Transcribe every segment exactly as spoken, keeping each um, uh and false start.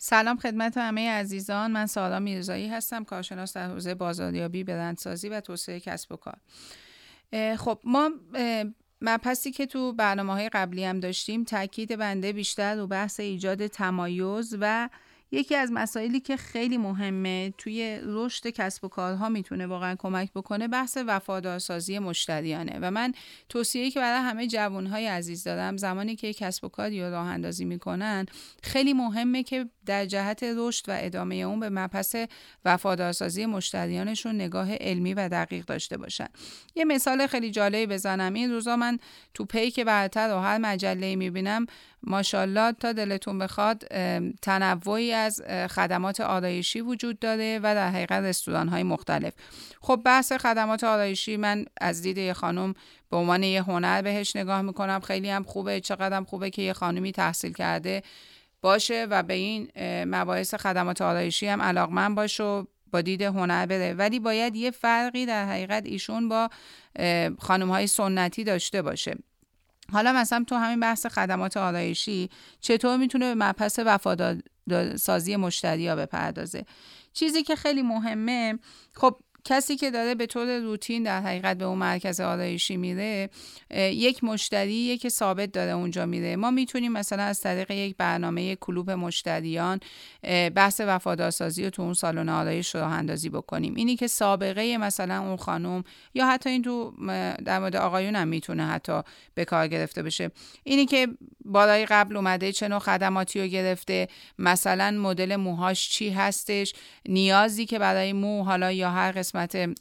سلام خدمت همه عزیزان. من سارا میرزایی هستم، کارشناس در حوزه بازاریابی، برندسازی و توسعه کسب و کار. خب ما مبحثی که تو برنامه‌های قبلی هم داشتیم تاکید بنده بیشتر رو بحث ایجاد تمایز و یکی از مسائلی که خیلی مهمه توی رشد کسب و کارها میتونه واقعا کمک بکنه بحث وفادارسازی مشتریانه و من توصیه‌ای که برای همه جوانهای عزیز دارم زمانی که کسب و کاری رو راه اندازی میکنن خیلی مهمه که در جهت رشد و ادامه اون به مبحث وفادارسازی مشتریانشون نگاه علمی و دقیق داشته باشن. یه مثال خیلی جالب بزنم. این روزا من تو پیک برتر و هر مجله‌ای میبینم ماشاءالله تا دلتون بخواد تنوعی از خدمات آرایشی وجود داره و در حقیقت رستوران‌های مختلف. خب بحث خدمات آرایشی من از دید یه خانم به عنوان یه هنر بهش نگاه میکنم. خیلی هم خوبه، چقدرم خوبه که یه خانمی تحصیل کرده باشه و به این مباحث خدمات آرایشی هم علاقمند باشه و با دید هنر بره، ولی باید یه فرقی در حقیقت ایشون با خانم‌های سنتی داشته باشه. حالا مثلا تو همین بحث خدمات آرایشی چطور میتونه به مبحث وفادارسازی مشتری‌ها بپردازه؟ چیزی که خیلی مهمه، خب کسی که داره به طور روتین در حقیقت به اون مرکز آرایشی میره، یک مشتری که ثابت داره اونجا میره. ما میتونیم مثلا از طریق یک برنامه کلوب مشتریان بحث وفادارسازی رو تو اون سالن آرایش راه اندازی بکنیم. اینی که سابقه مثلا اون خانم یا حتی این تو در مورد آقایون هم میتونه حتی به کار گرفته بشه، اینی که بالای قبل اومده چه نوع خدماتی رو گرفته، مثلا مدل موهاش چی هستش، نیازی که برای مو حالا یا هر قسمت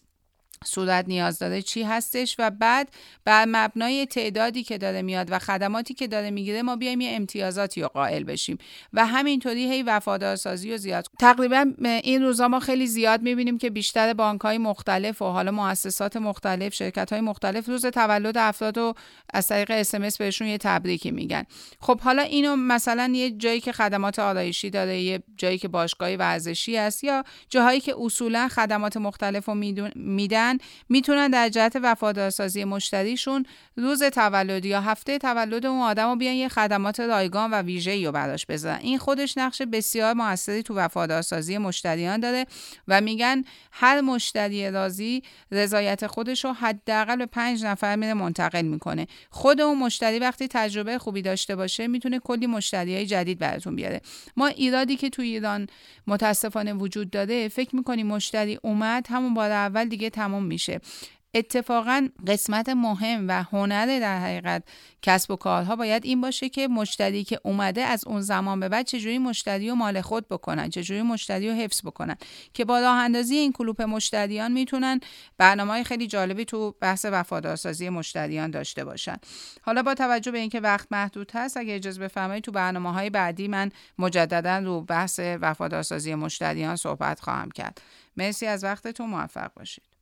صورت نیاز داره چی هستش و بعد بر مبنای تعدادی که داره میاد و خدماتی که داره میگیره ما بیایم یه امتیازاتی رو قائل بشیم و همینطوری هی وفادارسازی رو زیاد. تقریبا این روزا ما خیلی زیاد میبینیم که بیشتر بانک‌های مختلف و حالا مؤسسات مختلف، شرکت‌های مختلف روز تولد افراد رو از طریق اس ام اس بهشون یه تبریکی میگن. خب حالا اینو مثلا یه جایی که خدمات آرایشی داره، یه جایی که باشگاه ورزشی است یا جاهایی که اصولا خدمات مختلف رو میدن، میتونن در جهت وفادارسازی مشتریشون روز تولد یا هفته تولد اون آدمو بیان یه خدمات رایگان و ویژه‌ای رو براش بذارن. این خودش نقش بسیار موثری تو وفادارسازی مشتریان داره و میگن هر مشتری راضی رضایت خودش رو حداقل به پنج نفر میره منتقل میکنه. خود اون مشتری وقتی تجربه خوبی داشته باشه میتونه کلی مشتریای جدید براتون بیاره. ما ایرادی که تو ایران متاسفانه وجود داره، فکر میکنیم مشتری اومد همون بار اول دیگه تموم میشه. اتفاقا قسمت مهم و هنر در حقیقت کسب و کارها باید این باشه که مشتری که اومده از اون زمان به بعد چجوری مشتری رو مال خود بکنن، چجوری مشتری رو حفظ بکنن، که با راه اندازی این کلوپ مشتریان میتونن برنامه‌های خیلی جالبی تو بحث وفادارسازی مشتریان داشته باشن. حالا با توجه به اینکه وقت محدود هست، اگه اجازه بفرمایید تو برنامه‌های بعدی من مجددا رو بحث وفادارسازی مشتریان صحبت خواهم کرد. مرسی از وقتتون، موفق باشید.